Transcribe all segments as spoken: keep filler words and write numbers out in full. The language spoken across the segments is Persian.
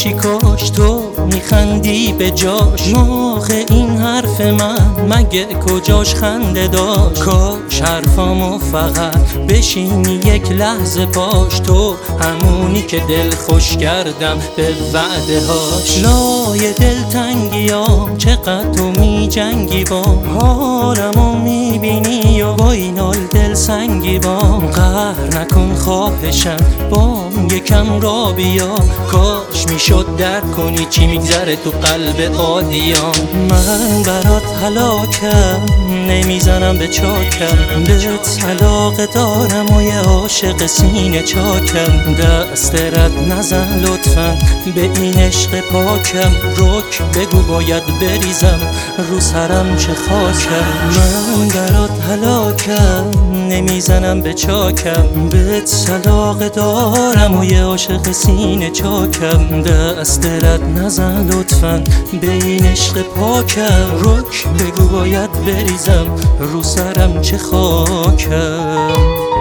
باشی کاش تو میخندی به جاش. آخه این حرف من مگه کجاش خنده داشت؟ کاش حرفامو فقط بشینی یک لحظه پاش. تو همونی که دل خوش کردم به وعده هاش. لای دلتنگیام چقدر تو میجنگی بام، حالمو میبینی و با این حال دل سنگی بام. قهر نکن خواهشم بام یکم را بیا، کاش میشد درک کنی چی میگذره تو قلب عادیام. من برات هلاکم نمیزنم به چاکم، بهت علاقه دارم و یه عاشق سینه چاکم. دست رد نزن لطفا به این عشق پاکم، رک بگو باید بریزم رو سرم چه خاکم. من برات هلاکم نمیزنم به چاکم، بهت علاقه دارم و یه عاشق سینه چاکم. دست رد نزن لطفا به این عشق پاکم، رک بگو باید بریزم رو سرم چه خاکم.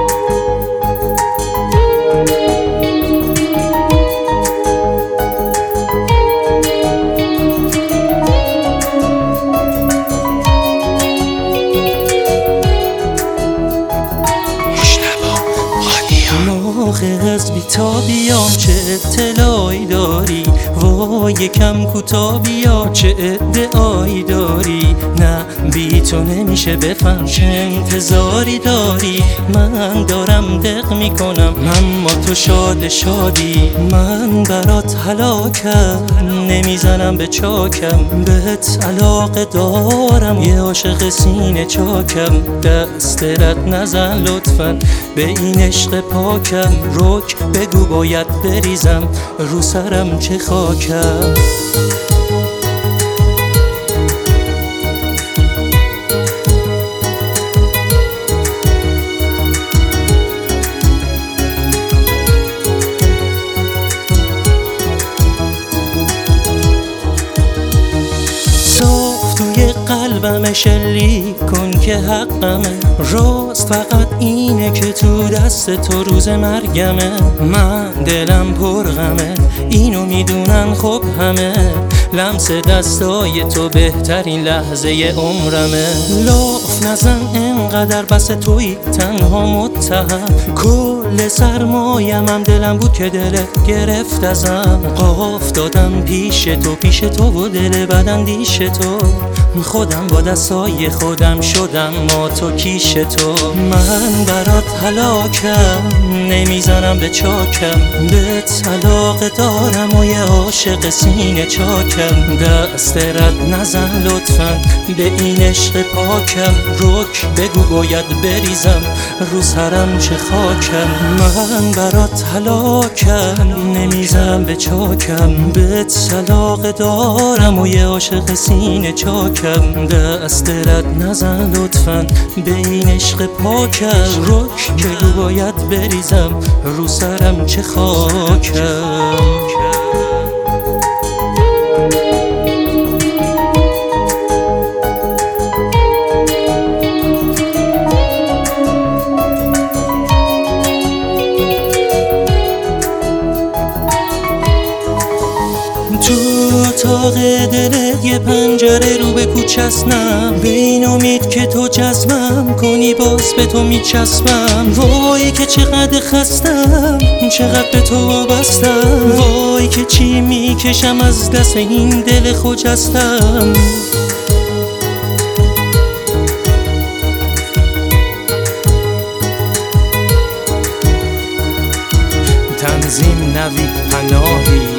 از بی‌تابیام چه اطلاعی داری؟ وای یکم کوتاه بیا چه ادعایی داری؟ نه بی تو نمیشه بفهم چه انتظاری داری. من دارم دق میکنم اما تو شاد شادی. من برات هلاکم نمیزنم به چاکم، بهت علاقه دارم یه عاشق سینه چاکم. دست رد نزن لطفا به این عشق پاکم، رک بگو باید بریزم رو سرم چه خاکم. قلبم شلیک کن که حقمه، راست فقط اینه که تو دست تو روز مرگمه. من دلم پر غمه اینو میدونن خب همه، لمس دستای تو بهترین لحظه عمرمه. لاف نزن انقدر بس توی تنها متهم، کل سرمایم هم دلم بود که دلت گرفت ازم. قاف دادم پیش تو پیش تو و دل بداندیش تو، خودم با دستای خودم شدم ما تو کیش تو. من برات هلاکم نمیزنم به چاکم، بهت علاقه دارم و یه عاشق سینه چاکم. دست رد نزن لطفا به این عشق پاکم، رک بگو باید بریزم رو سرم چه خاکم. من برات هلاکم نمیزنم به چاکم، بهت علاقه دارم و یه عاشق سینه چاکم. دست رد نزن لطفا به این عشق پاکم، رک بگو باید بریزم رو سرم چه خاکم. تو اتاق دلت یه پنجره رو به کوچسنم، به این امید که تو جذبم کنی باز به تو میچسبم. وای که چقدر خستم چقدر به تو وابستم، وای که چی میکشم از دست این دل خجستم. تنظیم نوید پناهی